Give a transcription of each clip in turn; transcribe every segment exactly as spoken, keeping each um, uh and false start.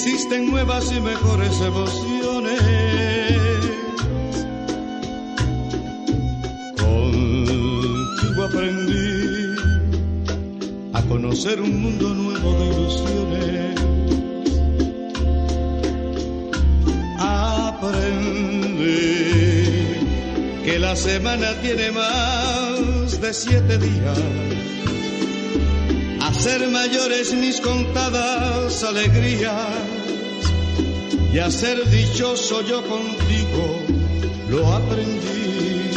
existen nuevas y mejores emociones. Contigo aprendí a conocer un mundo nuevo de ilusiones. Aprendí que la semana tiene más de siete días. Hacer mayores mis contadas alegrías y a ser dichoso yo contigo lo aprendí.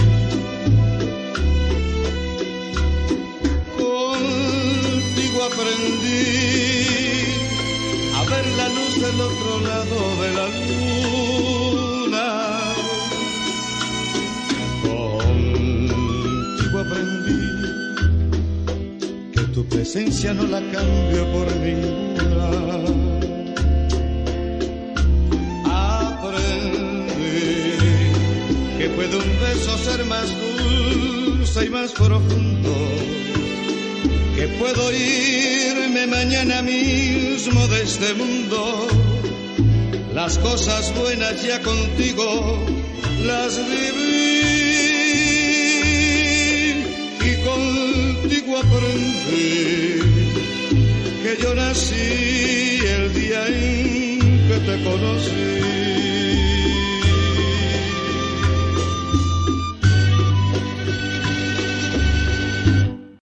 Contigo aprendí a ver la luz del otro lado de la luna. Contigo aprendí tu presencia no la cambio por ninguna. Aprendí que puede un beso ser más dulce y más profundo, que puedo irme mañana mismo de este mundo. Las cosas buenas ya contigo las viví. Contigo aprendí que yo nací el día en que te conocí.